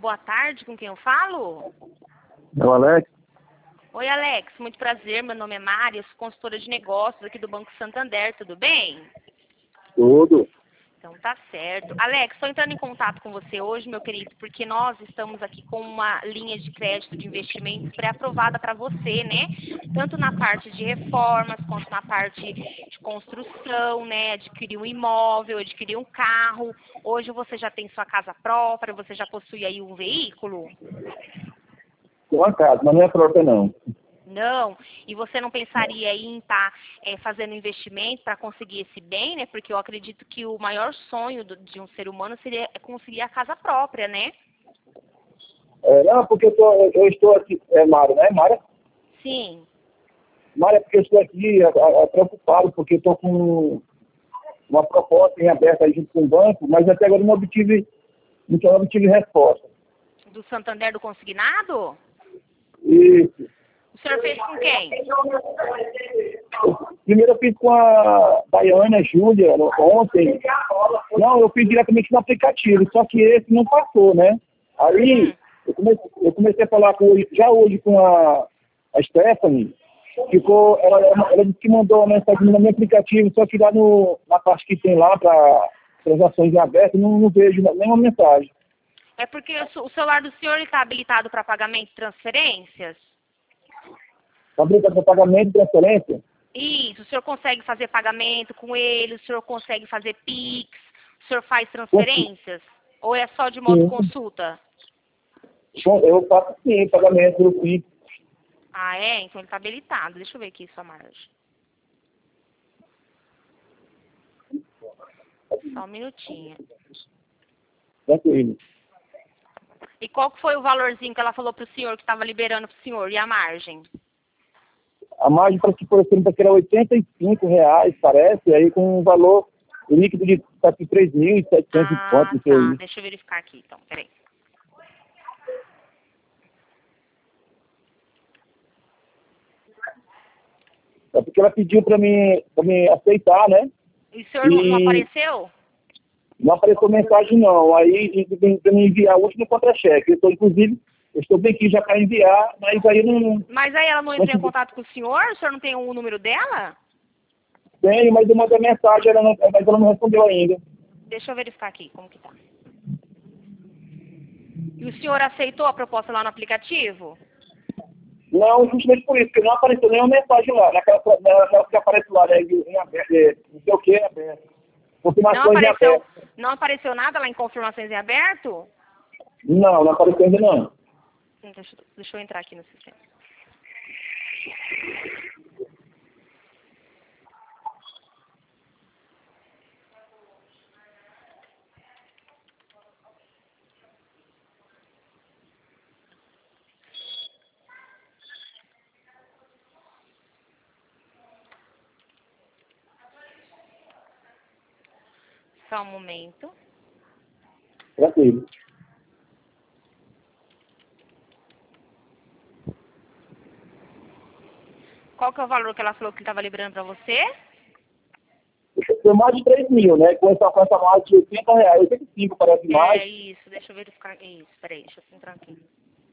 boa tarde, com quem eu falo? É o Alex? Oi, Alex, muito prazer, meu nome é Mari, eu sou consultora de negócios aqui do Banco Santander, tudo bem? Tudo. Então tá certo. Alex, estou entrando em contato com você hoje, meu querido, porque nós estamos aqui com uma linha de crédito de investimentos pré-aprovada para você, né? Tanto na parte de reformas, quanto na parte de construção, né? Adquirir um imóvel, adquirir um carro. Hoje você já tem sua casa própria, você já possui aí um veículo? Tem uma casa, mas não é própria, não. Não, e você não pensaria em estar fazendo investimento para conseguir esse bem, né? Porque eu acredito que o maior sonho de um ser humano seria conseguir a casa própria, né? Não, porque eu estou aqui, Mário, né, Mário? Sim. Mário, é porque eu estou aqui preocupado, porque eu estou com uma proposta em aberto aí junto com o banco, mas até agora não obtive resposta. Do Santander do Consignado? Isso. O senhor fez com quem? Primeiro eu fiz com a Daiane, Júlia, ontem. Não, eu fiz diretamente no aplicativo, só que esse não passou, né? Aí eu comecei a falar já hoje com a Stephanie, ela disse que mandou uma mensagem no meu aplicativo, só que lá na parte que tem lá para transações em aberto, não vejo nenhuma mensagem. É porque o celular do senhor está habilitado para pagamento de transferências? Habilitado para pagamento de transferência? Isso, o senhor consegue fazer pagamento com ele, o senhor consegue fazer Pix, o senhor faz transferências? Ou é só de modo consulta? Eu faço sim, pagamento do Pix. Ah, é? Então ele está habilitado. Deixa eu ver aqui sua margem. Só um minutinho. Tranquilo. E qual que foi o valorzinho que ela falou para o senhor, que estava liberando para o senhor? E a margem? A margem para que, por exemplo, era R$85, parece, aí com um valor líquido de 3.700 e quanto, não sei aí. Deixa eu verificar aqui, então, peraí. É porque ela pediu para mim aceitar, né? E o senhor não apareceu? Não apareceu mensagem, não. Aí, para me enviar o último contra-cheque. Inclusive, eu estou bem aqui já para enviar, mas aí não... Mas aí ela não entrou em contato com o senhor? O senhor não tem o número dela? Tenho, mas eu mandei mensagem, mas ela não respondeu ainda. Deixa eu verificar aqui como que tá. E o senhor aceitou a proposta lá no aplicativo? Não, justamente por isso, porque não apareceu nenhuma mensagem lá, naquela que aparece lá, né, em aberto, não sei o que, aberto. Confirmações em aberto. Não apareceu nada lá em confirmações em aberto? Não apareceu ainda não. Deixa eu entrar aqui no sistema. Só um momento. Tranquilo. Qual que é o valor que ela falou que estava liberando para você? Foi mais de 3.000, né? Com essa margem de R$80, 85 parece mais. É isso, deixa eu verificar. Isso, peraí, deixa eu entrar aqui.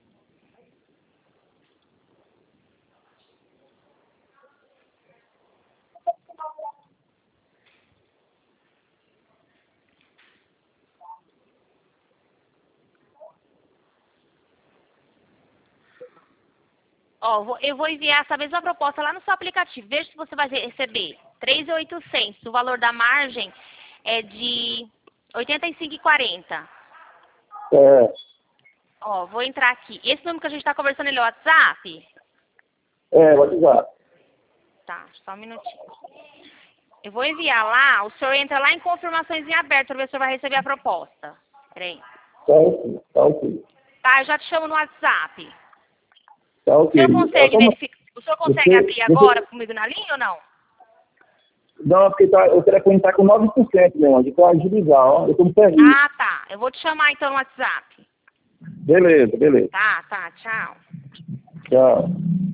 Ó, eu vou enviar essa mesma proposta lá no seu aplicativo. Veja se você vai receber 3.800. O valor da margem é de 85,40. É. Ó, vou entrar aqui. Esse número que a gente está conversando, ele é o WhatsApp? WhatsApp. Tá, só um minutinho. Eu vou enviar lá, o senhor entra lá em confirmações em aberto para ver se o senhor vai receber a proposta. Peraí. Tá ok. Tá, eu já te chamo no WhatsApp. Tá O ok. senhor consegue verificar? O senhor consegue abrir agora comigo na linha ou não? Não, porque o telefone está com 9%, meu anjo. Então agilizar, ó. Eu estou me perdendo. Ah, tá. Eu vou te chamar então no WhatsApp. Beleza. Tá, tchau. Tchau.